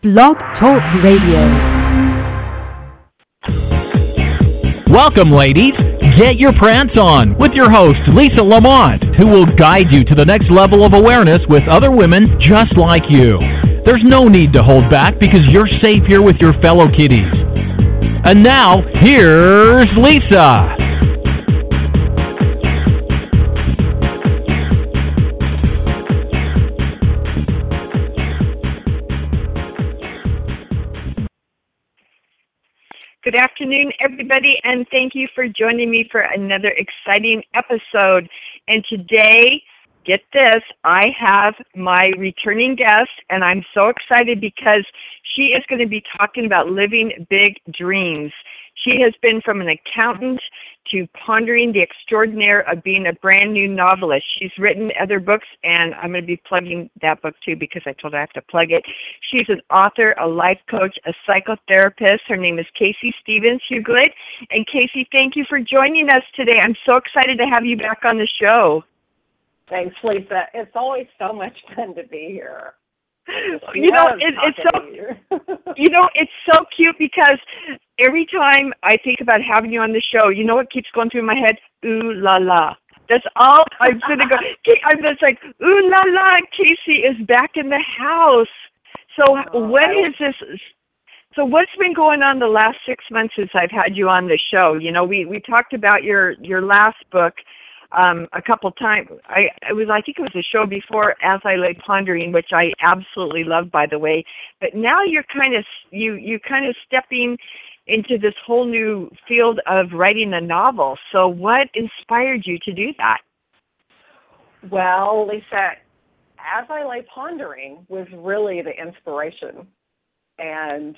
Blog Talk Radio. Welcome, ladies. Get your prance on with your host, Lisa Lamont, who will guide you to the next level of awareness with other women just like you. There's no need to hold back because you're safe here with your fellow kiddies. And now, here's Lisa. Good afternoon, everybody, and thank you for joining me for another exciting episode. And today, get this, I have my returning guest, and I'm so excited because she is going to be talking about living big dreams. She has been from an accountant to pondering the extraordinaire of being a brand new novelist. She's written other books, and I'm going to be plugging that book too because I told her I have to plug it. She's an author, a life coach, a psychotherapist. Her name is Casey Stevens Hughlid. And Casey, thank you for joining us today. I'm so excited to have you back on the show. Thanks, Lisa. It's always so much fun to be here. It's so cute because every time I think about having you on the show, you know what keeps going through my head? Ooh la la. That's all I'm going to go. I'm just like, ooh la la. Casey is back in the house. So So what's been going on the last 6 months since I've had you on the show? You know, we talked about your last book. A couple times. I think it was a show before, As I Lay Pondering, which I absolutely love, by the way. But now you're kind of stepping into this whole new field of writing a novel. So what inspired you to do that? Well, Lisa, As I Lay Pondering was really the inspiration, and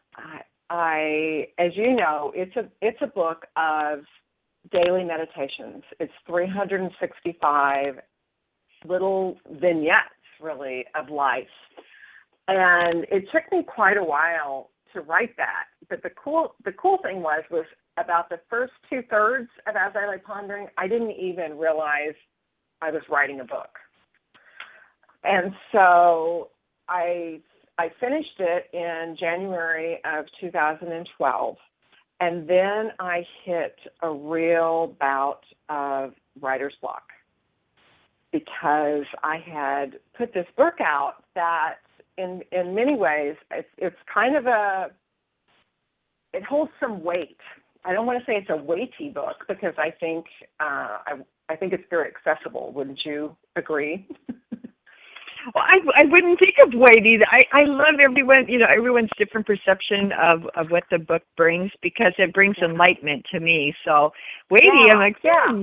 I as you know, it's a book of daily meditations. It's 365 little vignettes, really, of life. And it took me quite a while to write that. But the cool thing was about the first 2/3 of As I Lay Pondering, I didn't even realize I was writing a book. And so I finished it in January of 2012. And then I hit a real bout of writer's block because I had put this book out that in many ways it's kind of it holds some weight. I don't want to say it's a weighty book because I think it's very accessible. Wouldn't you agree? Well, I wouldn't think of weighty. I love everyone. You know, everyone's different perception of what the book brings because it brings enlightenment to me. So weighty, I'm like,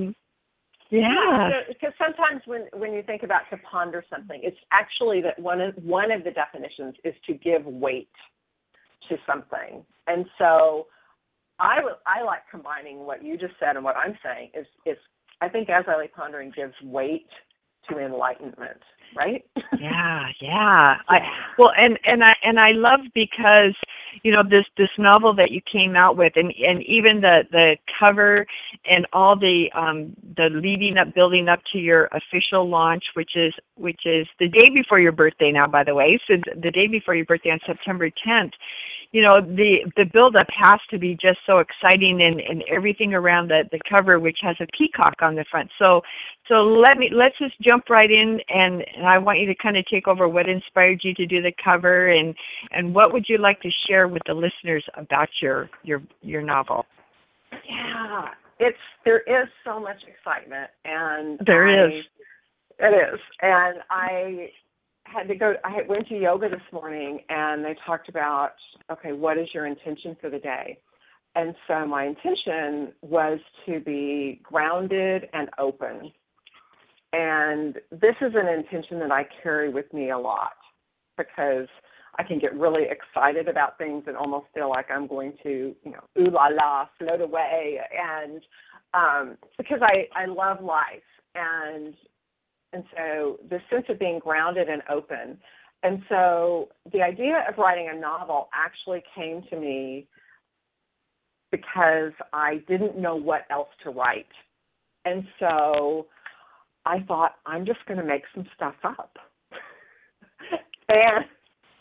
yeah. Because sometimes when you think about to ponder something, it's actually that one of the definitions is to give weight to something. And so I like combining what you just said and what I'm saying is I think As I Lay Pondering gives weight to enlightenment. Right? Yeah. I love because, you know, this novel that you came out with and even the cover and all the building up to your official launch, which is the day before your birthday now, by the way. So the day before your birthday on September 10th. You know, the build-up has to be just so exciting and everything around the cover, which has a peacock on the front. So let's just jump right in, and I want you to kind of take over what inspired you to do the cover, and what would you like to share with the listeners about your novel? Yeah, there is so much excitement, and It is, and I went to yoga this morning, and they talked about, okay, what is your intention for the day? And so my intention was to be grounded and open. And this is an intention that I carry with me a lot because I can get really excited about things and almost feel like I'm going to, ooh la la, float away. And because I love life. And so the sense of being grounded and open. And so the idea of writing a novel actually came to me because I didn't know what else to write. And so I thought, I'm just going to make some stuff up.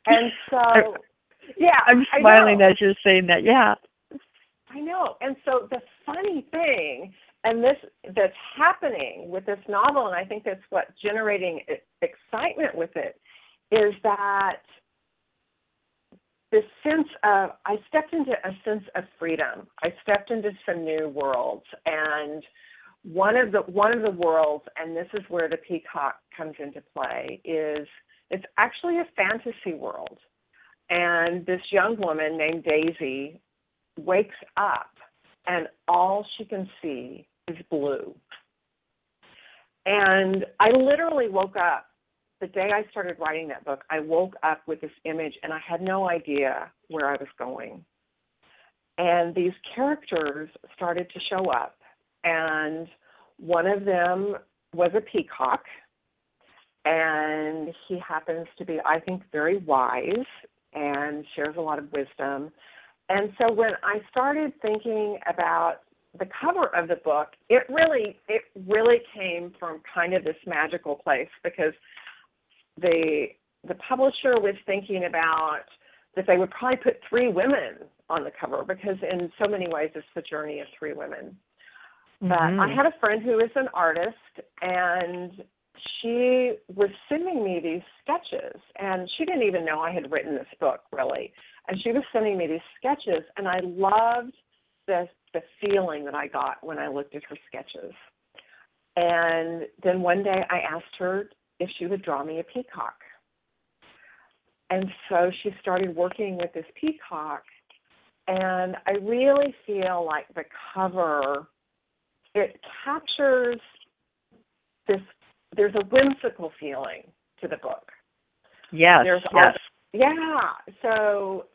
And so, yeah. I'm smiling as you're saying that, yeah. I know. And so the funny thing, and this that's happening with this novel, and I think that's what's generating excitement with it, is that this sense of, I stepped into a sense of freedom. I stepped into some new worlds, and one of the worlds, and this is where the peacock comes into play, is it's actually a fantasy world. And this young woman named Daisy wakes up, and all she can see is blue. And I literally woke up, the day I started writing that book, I woke up with this image, and I had no idea where I was going. And these characters started to show up, and one of them was a peacock, and he happens to be, I think, very wise and shares a lot of wisdom. And so when I started thinking about the cover of the book, it really came from kind of this magical place, because the publisher was thinking about that they would probably put 3 women on the cover, because in so many ways it's the journey of 3 women. But I had a friend who is an artist, and she was sending me these sketches, and she didn't even know I had written this book, really. And she was sending me these sketches, and I loved the feeling that I got when I looked at her sketches. And then one day I asked her if she would draw me a peacock. And so she started working with this peacock, and I really feel like the cover, it captures this, there's a whimsical feeling to the book. Yes, yes. So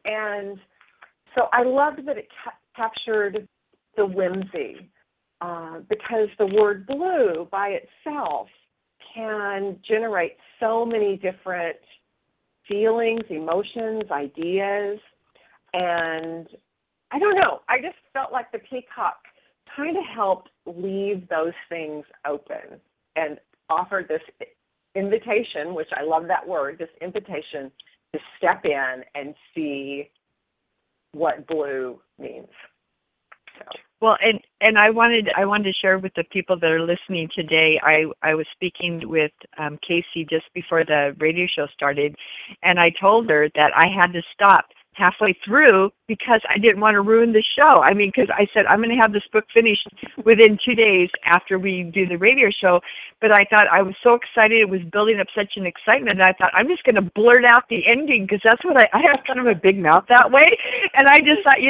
I loved that it captured the whimsy, because the word blue by itself can generate so many different feelings, emotions, ideas, and I don't know, I just felt like the peacock kind of helped leave those things open and offered this invitation, which I love that word, this invitation to step in and see what blue means. So. Well, and I wanted to share with the people that are listening today. I was speaking with Casey just before the radio show started, and I told her that I had to stop halfway through because I didn't want to ruin the show. I mean, because I said I'm going to have this book finished within 2 days after we do the radio show. But I thought I was so excited. It was building up such an excitement. And I thought I'm just going to blurt out the ending because that's what I have kind of a big mouth that way. And I just thought,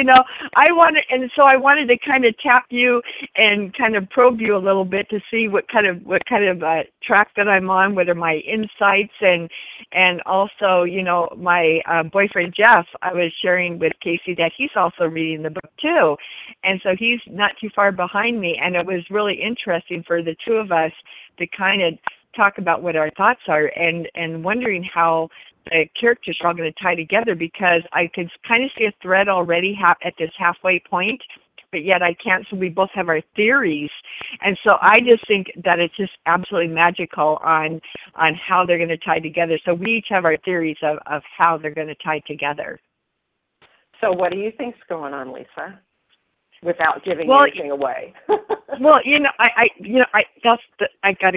so I wanted to kind of tap you and kind of probe you a little bit to see what kind of track that I'm on, whether my insights and also, my boyfriend Jeff, I was sharing with Casey that he's also reading the book too. And so he's not too far behind me. And it was really interesting for the two of us to kind of talk about what our thoughts are and wondering how the characters are all going to tie together, because I could kind of see a thread already at this halfway point, but yet I can't. So we both have our theories. And so I just think that it's just absolutely magical on how they're going to tie together. So we each have our theories of how they're going to tie together. So what do you think's going on, Lisa? Without giving anything away. Well, I got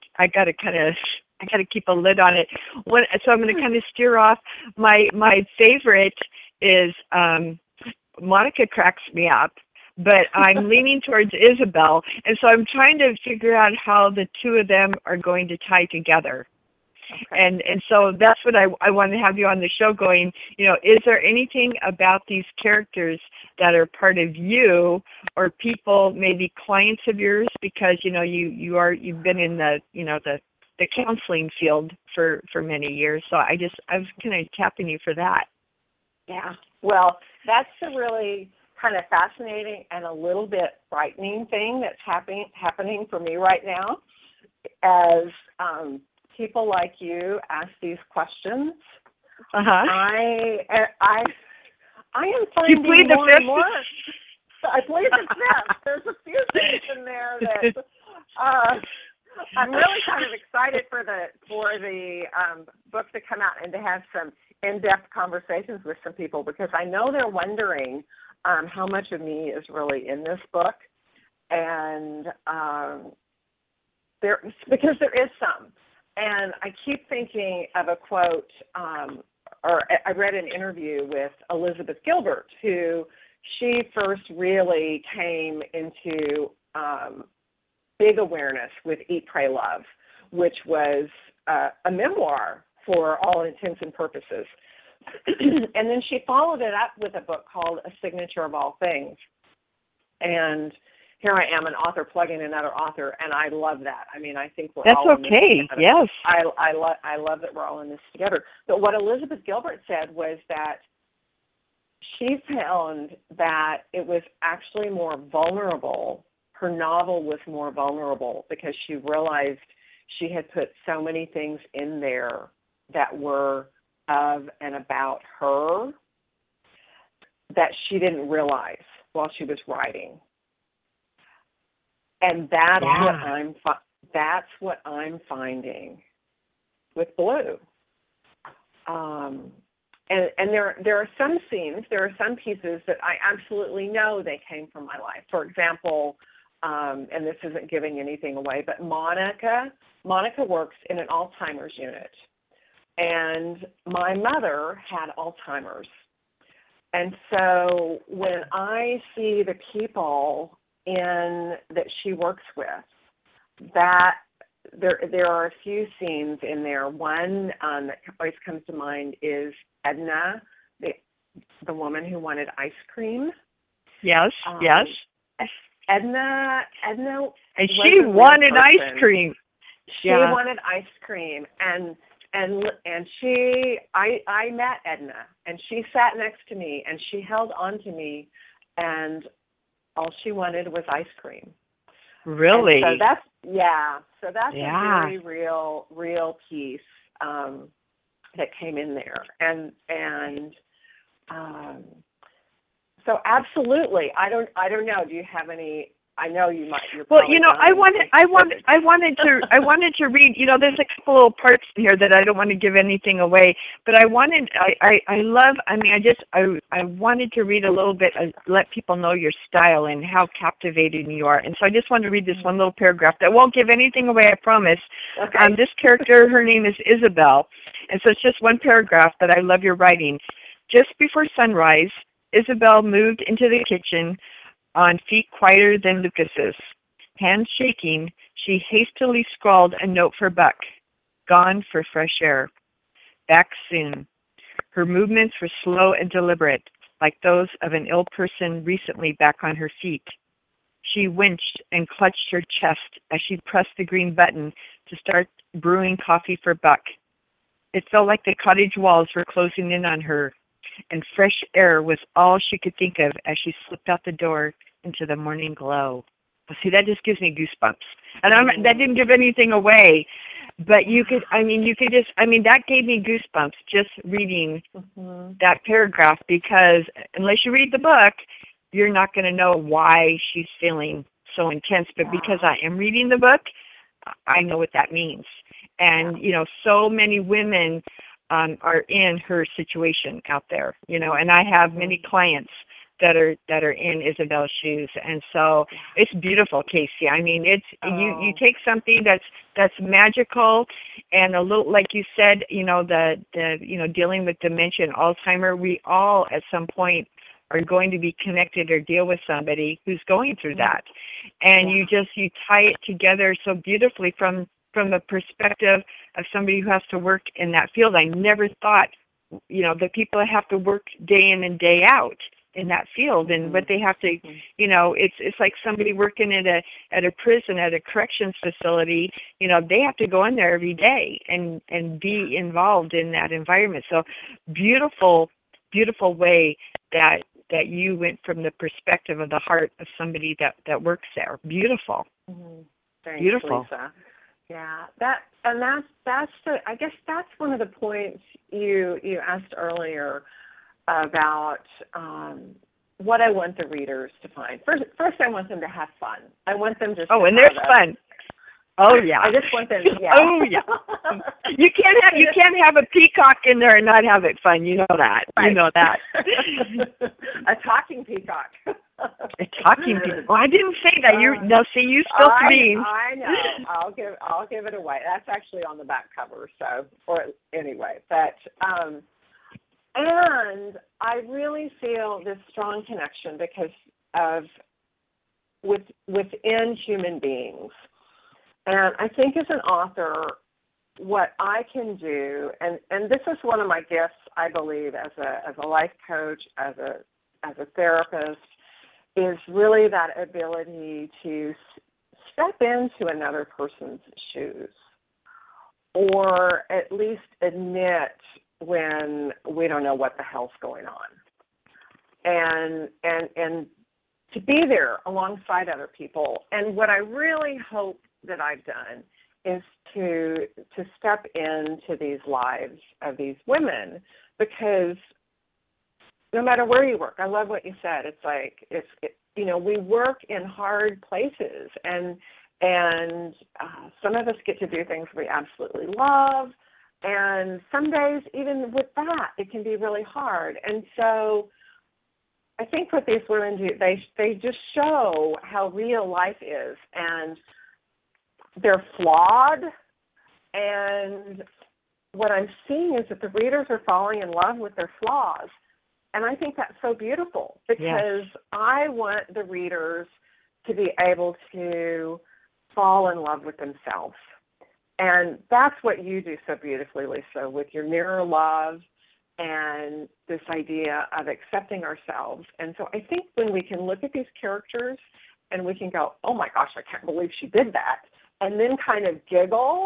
to keep a lid on it. So I'm going to kind of steer off. My favorite is Monica cracks me up, but I'm leaning towards Isabel, and so I'm trying to figure out how the two of them are going to tie together. Okay. And so that's what I want to have you on the show going, is there anything about these characters that are part of you or people, maybe clients of yours, because, you've been in the counseling field for many years. So I was kind of tapping you for that. Yeah. Well, that's a really kind of fascinating and a little bit frightening thing that's happening for me right now as people like you ask these questions. I am finding more and more. I plead the fifth. There's a few things in there that I'm really kind of excited for the book to come out and to have some in-depth conversations with some people because I know they're wondering how much of me is really in this book, and because there is some. And I keep thinking of a quote, or I read an interview with Elizabeth Gilbert, who she first really came into big awareness with Eat, Pray, Love, which was a memoir for all intents and purposes. And then she followed it up with a book called A Signature of All Things. And here I am, an author plugging another author, and I love that. I mean, I think we're all in this together. Yes. I love that we're all in this together. But what Elizabeth Gilbert said was that she found that it was actually more vulnerable. Her novel was more vulnerable because she realized she had put so many things in there that were of and about her that she didn't realize while she was writing. And that's what I'm finding with Blue. And there are some scenes, there are some pieces that I absolutely know they came from my life. For example, and this isn't giving anything away, but Monica works in an Alzheimer's unit. And my mother had Alzheimer's. And so when I see the people that she works with, that there are a few scenes in there. One that always comes to mind is Edna, the woman who wanted ice cream. Yes, yes. Edna, and she wanted ice cream. She wanted ice cream, and I met Edna, and she sat next to me, and she held on to me, and all she wanted was ice cream. Really? And so that's a very real piece that came in there, and so absolutely. I don't know. Do you have any? I know you might. Well, I wanted to read. There's a couple little parts in here that I don't want to give anything away, but I wanted to read a little bit, let people know your style and how captivating you are. And so I just wanted to read this one little paragraph that won't give anything away, I promise. Okay. This character, her name is Isabel, and so it's just one paragraph, but I love your writing. Just before sunrise, Isabel moved into the kitchen on feet quieter than Lucas's. Hands shaking, she hastily scrawled a note for Buck. Gone for fresh air. Back soon. Her movements were slow and deliberate, like those of an ill person recently back on her feet. She winced and clutched her chest as she pressed the green button to start brewing coffee for Buck. It felt like the cottage walls were closing in on her, and fresh air was all she could think of as she slipped out the door into the morning glow. See, that just gives me goosebumps. And that didn't give anything away, but that gave me goosebumps just reading that paragraph, because unless you read the book, you're not going to know why she's feeling so intense. But because I am reading the book, I know what that means. And, so many women are in her situation out there, and I have many clients that are in Isabel's shoes, and so it's beautiful, Casey. I mean, it's you take something that's magical and a little, like you said, the dealing with dementia and Alzheimer. We all at some point are going to be connected or deal with somebody who's going through that, and you tie it together so beautifully from the perspective of somebody who has to work in that field. I never thought, the people that have to work day in and day out in that field, and what they have to, it's like somebody working at a prison, at a corrections facility. They have to go in there every day and be involved in that environment. So beautiful way that you went from the perspective of the heart of somebody that works there. Beautiful. Thanks, beautiful. Lisa. Yeah, I guess that's one of the points you asked earlier about what I want the readers to find. First, I want them to have fun. I want them just and there's fun. Oh yeah. I just want them. Yeah. Oh yeah. You can't have a peacock in there and not have it fun. You know that. Right. You know that. A talking peacock. A talking peacock. Well, I didn't say that. You still mean. I know. I'll give it away. That's actually on the back cover. So, or anyway, but and I really feel this strong connection because of within human beings. And I think as an author, what I can do, and this is one of my gifts, I believe, as a life coach, as a therapist, is really that ability to step into another person's shoes, or at least admit when we don't know what the hell's going on, and to be there alongside other people. And what I really hope that I've done is to step into these lives of these women, because no matter where you work, I love what you said. It's like we work in hard places, and some of us get to do things we absolutely love, and some days even with that it can be really hard. And so I think what these women do, they just show how real life is, and they're flawed, and what I'm seeing is that the readers are falling in love with their flaws. And I think that's so beautiful, because I want the readers to be able to fall in love with themselves. And that's what you do so beautifully, Lisa, with your mirror love and this idea of accepting ourselves. And so I think when we can look at these characters and we can go, oh my gosh, I can't believe she did that, and then kind of giggle.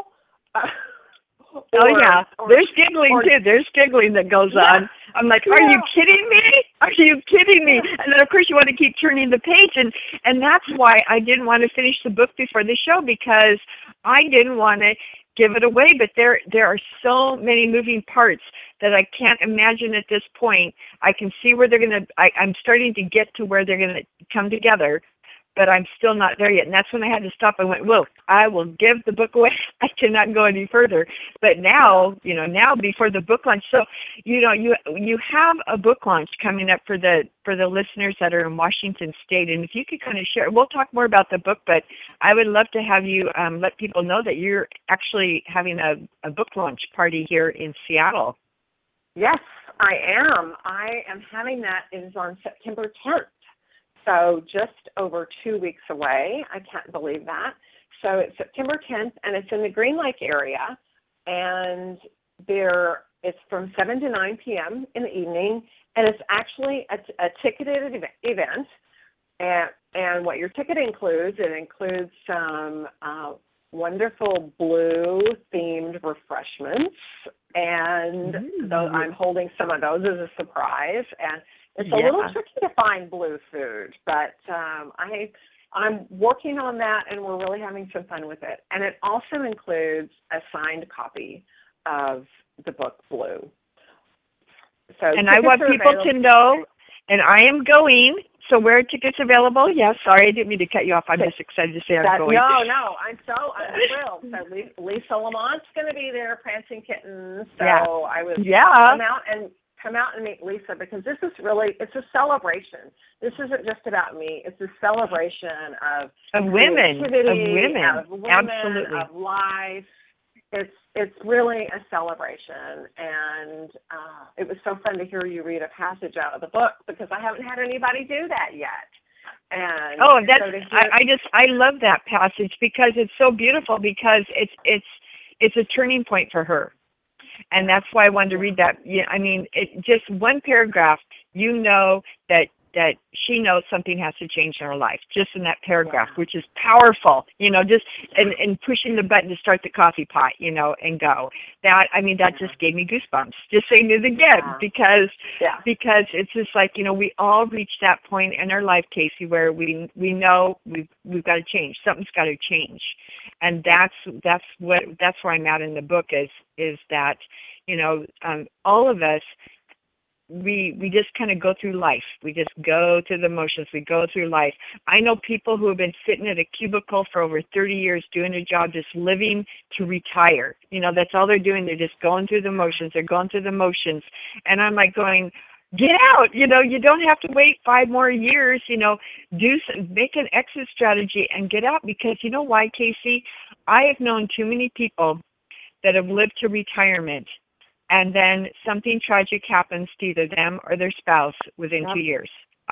There's giggling too. There's giggling that goes on. I'm like, are you kidding me? Are you kidding me? And then of course you want to keep turning the page, and that's why I didn't want to finish the book before the show, because I didn't want to give it away. But there are so many moving parts that I can't imagine at this point. I can see where they're going to. I'm starting to get to where they're going to come together, but I'm still not there yet. And that's when I had to stop. I went, well, I will give the book away. I cannot go any further. But now before the book launch, so, you have a book launch coming up for the listeners that are in Washington State. And if you could kind of share, we'll talk more about the book, but I would love to have you let people know that you're actually having a book launch party here in Seattle. Yes, I am. I am having that. It is on September 10th. So just over 2 weeks away. I can't believe that. So it's September 10th, and it's in the Green Lake area, and it's from 7 to 9 p.m. in the evening, and it's actually a ticketed event. And what your ticket includes, it includes some wonderful blue-themed refreshments, and I'm holding some of those as a surprise. And it's a little tricky to find blue food, but I'm working on that, and we're really having some fun with it. And it also includes a signed copy of the book Blue. So, and I want people to know, and I am going. So where are tickets available? Yeah, sorry, I didn't mean to cut you off. I'm just excited to say I'm going. No, I'm thrilled. So Lisa Lamont's going to be there, Prancing Kittens. So I was come out and meet Lisa, because this is really, it's a celebration. This isn't just about me. It's a celebration of women, absolutely, of life. It's really a celebration, and it was so fun to hear you read a passage out of the book, because I haven't had anybody do that yet. And I love that passage, because it's so beautiful, because it's a turning point for her. And that's why I wanted to read that. Yeah, I mean, just one paragraph, that she knows something has to change in her life, just in that paragraph, which is powerful, just and pushing the button to start the coffee pot, and go. That just gave me goosebumps, just saying it again, because it's just like, we all reach that point in our life, Casey, where we know we've got to change. Something's got to change. And that's where I'm at in the book is that, all of us, we just kind of go through life. We just go through the motions. We go through life. I know people who have been sitting at a cubicle for over 30 years doing a job, just living to retire. That's all they're doing. They're just going through the motions. They're going through the motions. And I'm like going, get out. You don't have to wait 5 more years. Make an exit strategy and get out, because you know why, Casey? I have known too many people that have lived to retirement, and then something tragic happens to either them or their spouse within 2 years.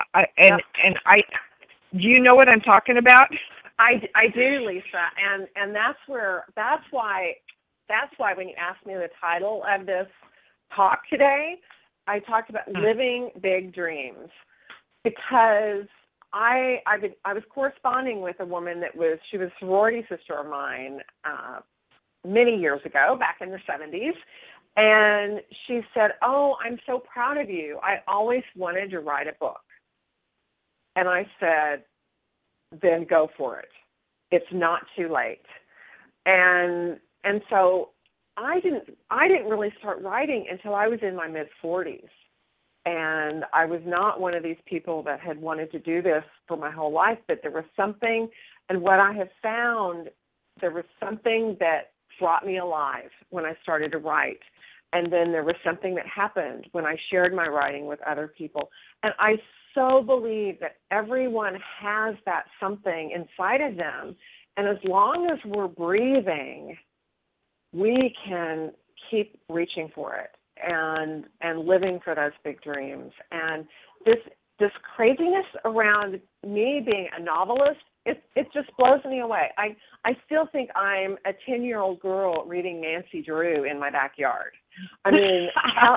Do you know what I'm talking about? I do, Lisa, and that's why when you asked me the title of this talk today, I talked about living big dreams, because I was corresponding with a woman she was a sorority sister of mine many years ago, back in the 70s, and she said, "Oh, I'm so proud of you. I always wanted to write a book." And I said, "Then go for it. It's not too late." And so I didn't really start writing until I was in my mid-40s. And I was not one of these people that had wanted to do this for my whole life, but there was something, and what I have found, there was something that brought me alive when I started to write. And then there was something that happened when I shared my writing with other people. And I so believe that everyone has that something inside of them. And as long as we're breathing, we can keep reaching for it and living for those big dreams. And this craziness around me being a novelist, it just blows me away. I still think I'm a 10-year-old girl reading Nancy Drew in my backyard. I mean,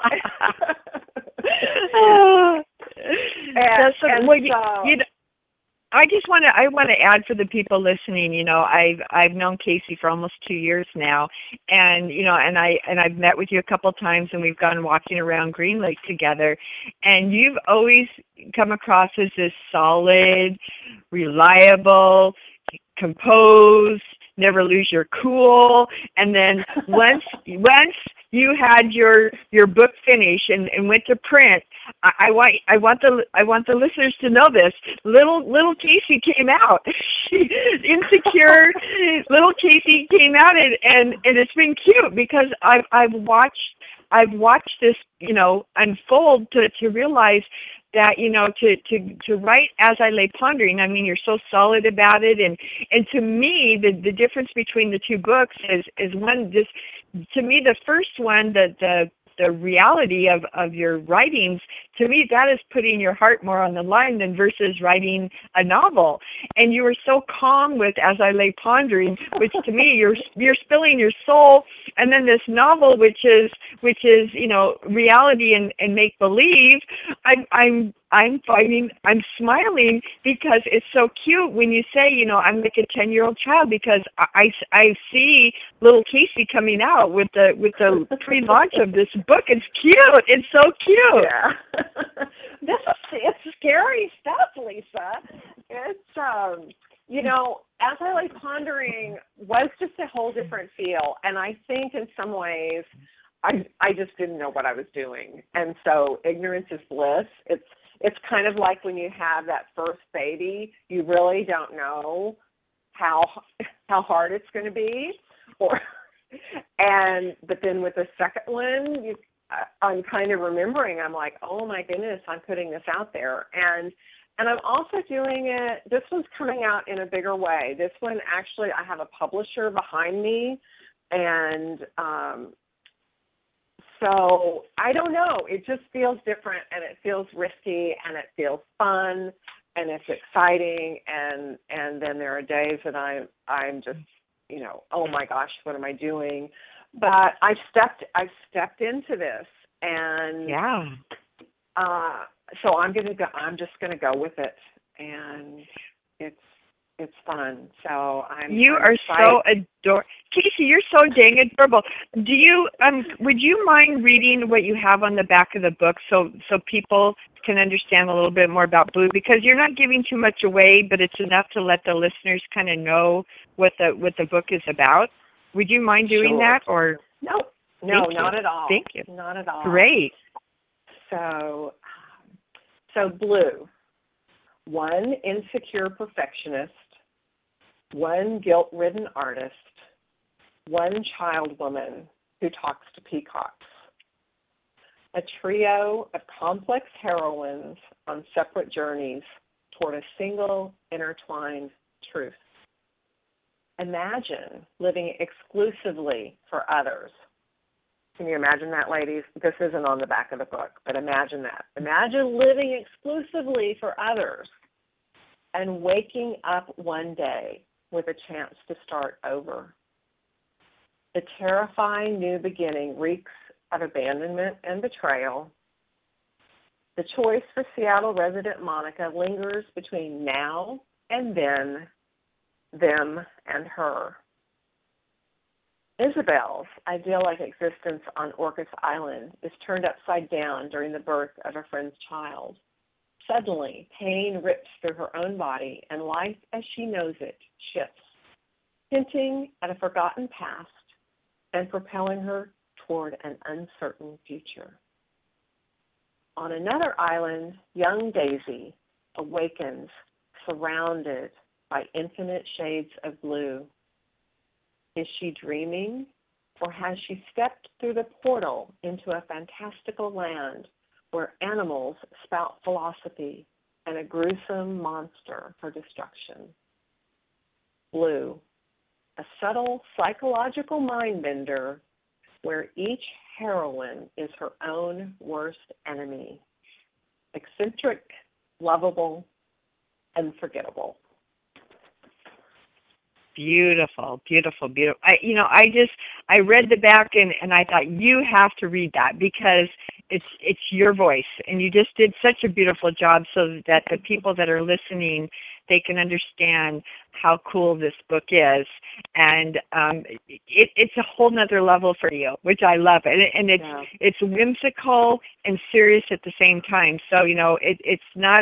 I just want to add for the people listening. I've known Casey for almost 2 years now, and I've met with you a couple times, and we've gone walking around Green Lake together, and you've always come across as this solid, reliable, composed, never lose your cool, and then once you had your book finished and went to print, I want the listeners to know this. Little Casey came out. Insecure little Casey came out, and it's been cute, because I've watched this unfold to realize that to write As I Lay Pondering. I mean, you're so solid about it, and to me the difference between the two books is one, just to me, the first one, the reality of your writings, to me, that is putting your heart more on the line than versus writing a novel. And you were so calm with As I Lay Pondering, which to me, you're spilling your soul. And then this novel, which is reality and make believe. I'm smiling because it's so cute when you say, I'm like a 10-year-old child, because I see little Casey coming out with the pre-launch of this book. It's cute. It's so cute. Yeah. It's scary stuff, Lisa. It's As I Lay Pondering was just a whole different feel, and I think in some ways I just didn't know what I was doing, and so ignorance is bliss. It's kind of like when you have that first baby, you really don't know how hard it's going to be, but then with the second one, I'm kind of remembering, I'm like, oh my goodness, I'm putting this out there, and I'm also doing it. This one's coming out in a bigger way. This one, actually, I have a publisher behind me, and so I don't know. It just feels different, and it feels risky, and it feels fun, and it's exciting. And then there are days that I'm just, oh my gosh, what am I doing? But I've stepped into this, and yeah. So I'm just gonna go with it, and it's fun. So You are so adorable, Casey. You're so dang adorable. Do you would you mind reading what you have on the back of the book so people can understand a little bit more about Blue? Because you're not giving too much away, but it's enough to let the listeners kind of know what the book is about. Would you mind doing that, or no, not at all. Thank you. Not at all. Great. So, Blue, one insecure perfectionist, one guilt-ridden artist, one child woman who talks to peacocks. A trio of complex heroines on separate journeys toward a single intertwined truth. Imagine living exclusively for others. Can you imagine that, ladies? This isn't on the back of the book, but imagine that. Imagine living exclusively for others and waking up one day with a chance to start over. The terrifying new beginning reeks of abandonment and betrayal. The choice for Seattle resident Monica lingers between now and then, them and her. Isabel's idyllic existence on Orcas Island is turned upside down during the birth of a friend's child. Suddenly, pain rips through her own body, and life as she knows it shifts, hinting at a forgotten past and propelling her toward an uncertain future. On another island, young Daisy awakens, surrounded by infinite shades of blue. Is she dreaming, or has she stepped through the portal into a fantastical land where animals spout philosophy and a gruesome monster for destruction? Blue, a subtle psychological mind bender where each heroine is her own worst enemy. Eccentric, lovable, unforgettable. Beautiful, beautiful, beautiful. I read the back and I thought, you have to read that because it's your voice, and you just did such a beautiful job so that the people that are listening, they can understand how cool this book is, and it's a whole nother level for you, which I love, and it's whimsical and serious at the same time. So it's not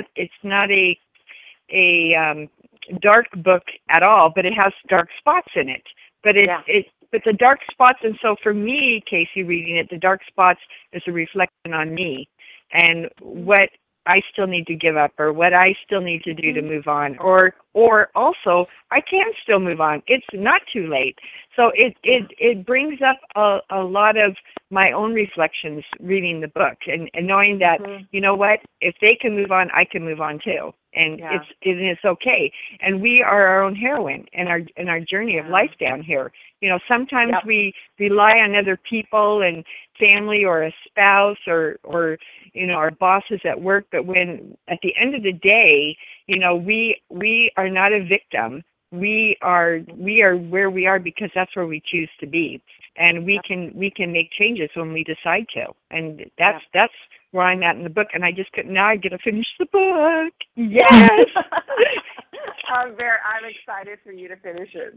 a dark book at all, but it has dark spots in it. But but the dark spots, and so for me, Casey, reading it, the dark spots is a reflection on me and what I still need to give up, or what I still need to do to move on, or also I can still move on. It's not too late. So it brings up a lot of my own reflections reading the book and knowing that, you know what, if they can move on, I can move on too. And it's okay. And we are our own heroine in our journey of life down here. Sometimes we rely on other people and family or a spouse or our bosses at work, but when at the end of the day, we are not a victim. We are where we are because that's where we choose to be, and we can make changes when we decide to, and that's where I'm at in the book. And I just couldn't. Now I get to finish the book. Yes. I'm excited for you to finish it.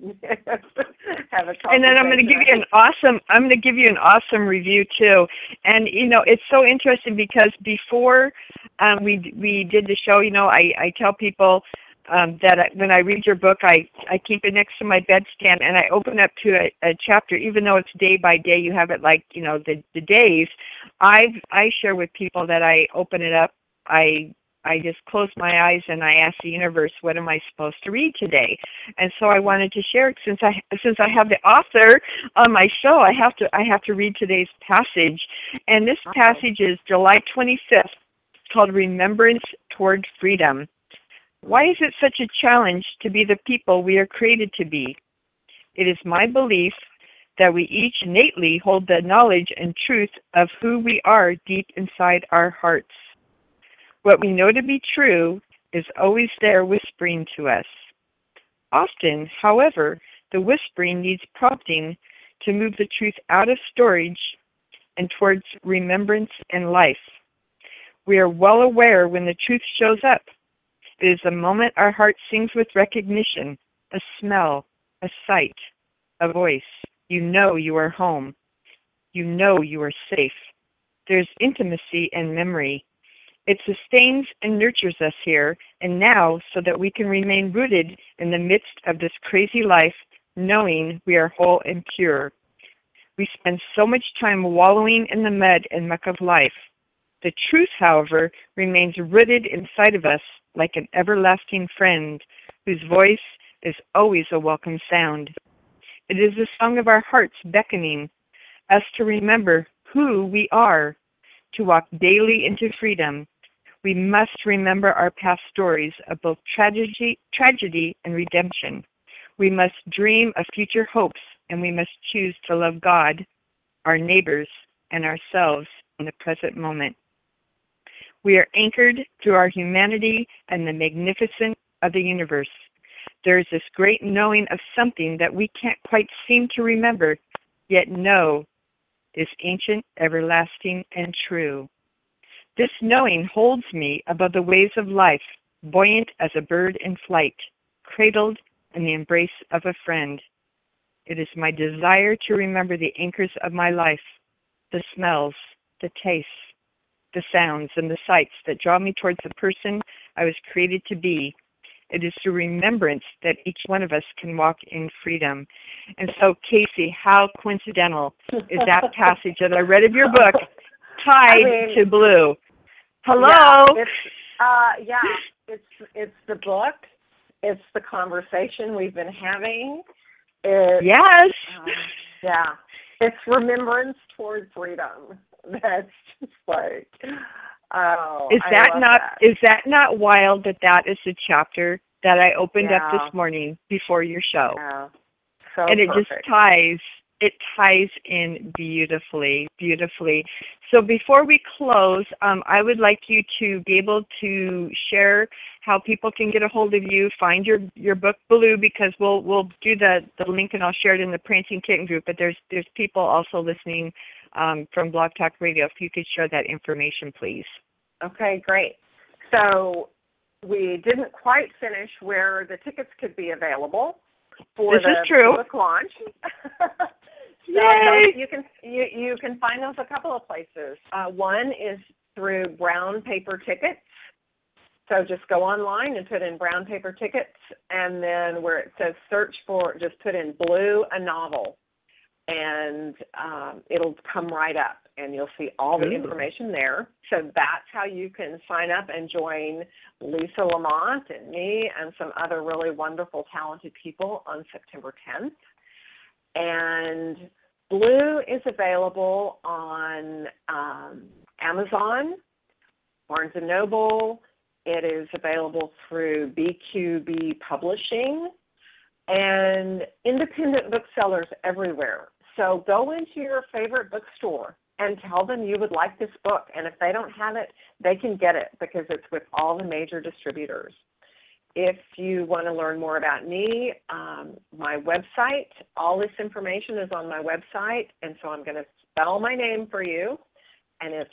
And then I'm going to give you an awesome review too. And it's so interesting because before we did the show, I tell people that when I read your book, I keep it next to my bedstand and I open up to a chapter, even though it's day by day. You have it like the days. I share with people that I open it up. I just close my eyes and I ask the universe, what am I supposed to read today? And so I wanted to share it since I have the author on my show. I have to read today's passage, and this passage is July 25th. It's called Remembrance Toward Freedom. Why is it such a challenge to be the people we are created to be? It is my belief that we each innately hold the knowledge and truth of who we are deep inside our hearts. What we know to be true is always there whispering to us. Often, however, the whispering needs prompting to move the truth out of storage and towards remembrance and life. We are well aware when the truth shows up. It is the moment our heart sings with recognition, a smell, a sight, a voice. You know you are home. You know you are safe. There's intimacy and memory. It sustains and nurtures us here and now so that we can remain rooted in the midst of this crazy life, knowing we are whole and pure. We spend so much time wallowing in the mud and muck of life. The truth, however, remains rooted inside of us like an everlasting friend whose voice is always a welcome sound. It is the song of our hearts beckoning us to remember who we are, to walk daily into freedom. We must remember our past stories of both tragedy and redemption. We must dream of future hopes, and we must choose to love God, our neighbors, and ourselves in the present moment. We are anchored through our humanity and the magnificence of the universe. There is this great knowing of something that we can't quite seem to remember, yet know is ancient, everlasting, and true. This knowing holds me above the waves of life, buoyant as a bird in flight, cradled in the embrace of a friend. It is my desire to remember the anchors of my life, the smells, the tastes, the sounds, and the sights that draw me towards the person I was created to be. It is through remembrance that each one of us can walk in freedom. And so, Casey, how coincidental is that passage that I read of your book tied to Blue? Hello. It's the book. It's the conversation we've been having. Yes. It's remembrance toward freedom. That's just like, is that not wild that is the chapter that I opened up this morning before your show? Yeah. So and it perfect. It ties in beautifully. So before we close, I would like you to be able to share how people can get a hold of you, find your book Blue, because we'll do the link and I'll share it in the Prancing Kitten group. But there's people also listening from Blog Talk Radio. If you could share that information, please. Okay, great. So we didn't quite finish where the tickets could be available for this is true. Book launch. Yay! You can find those a couple of places. One is through Brown Paper Tickets. So just go online and put in Brown Paper Tickets, and then where it says search for, just put in Blue, a novel, and it'll come right up, and you'll see all the information there. So that's how you can sign up and join Lisa Lamont and me and some other really wonderful, talented people on September 10th. And Blue is available on Amazon, Barnes & Noble. It is available through BQB Publishing and independent booksellers everywhere. So go into your favorite bookstore and tell them you would like this book. And if they don't have it, they can get it because it's with all the major distributors. If you want to learn more about me, my website, all this information is on my website. And so I'm going to spell my name for you. And it's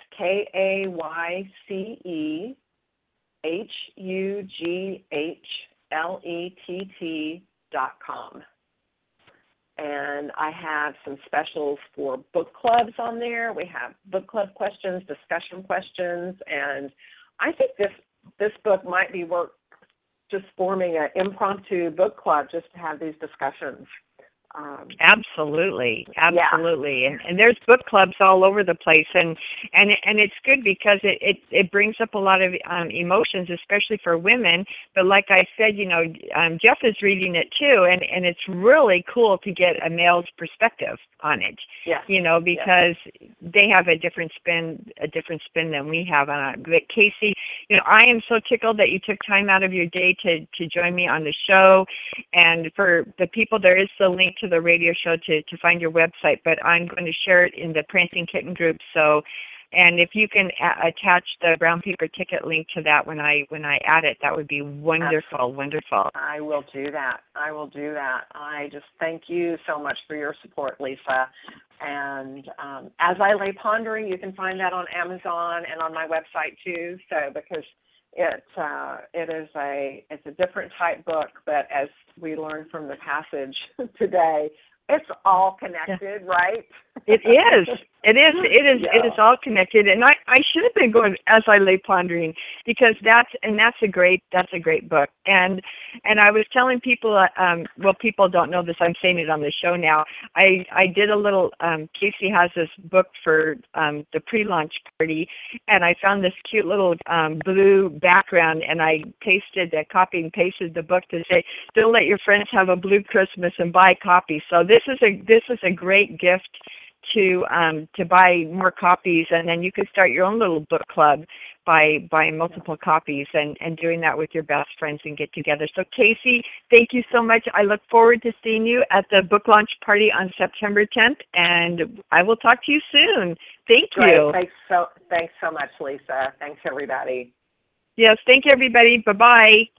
KayceHughletT.com. And I have some specials for book clubs on there. We have book club questions, discussion questions, and I think this book might be worth just forming an impromptu book club just to have these discussions. Absolutely. Yeah. And there's book clubs all over the place, and it's good because it brings up a lot of emotions, especially for women. But like I said, Jeff is reading it too, and it's really cool to get a male's perspective on it. Yeah. Because they have a different spin than we have on it. But Casey, I am so tickled that you took time out of your day to join me on the show. And for the people, there is the link to the radio show to find your website, but I'm going to share it in the Prancing Kitten group. So, and if you can attach the Brown Paper Ticket link to that when I add it, that would be wonderful. Absolutely. Wonderful. I will do that. I just thank you so much for your support, Lisa. And As I Lay Pondering, you can find that on Amazon and on my website too. So because it's a different type book, but as we learned from the passage today, it's all connected, right? It is. It is. Yeah. It is all connected. And I should have been going As I Lay Pondering, because that's a great book. And I was telling people, well, people don't know this. I'm saying it on the show now. I did a little. Casey has this book for the pre-launch party, and I found this cute little blue background, and I copy and pasted the book to say, "Don't let your friends have a blue Christmas and buy copies." So this is a great gift to buy more copies, and then you can start your own little book club by buying multiple copies and doing that with your best friends and get together. So Casey, thank you so much. I look forward to seeing you at the book launch party on September 10th, and I will talk to you soon. Thank you. Great. Thanks so much, Lisa. Thanks, everybody. Yes, thank you, everybody. Bye-bye.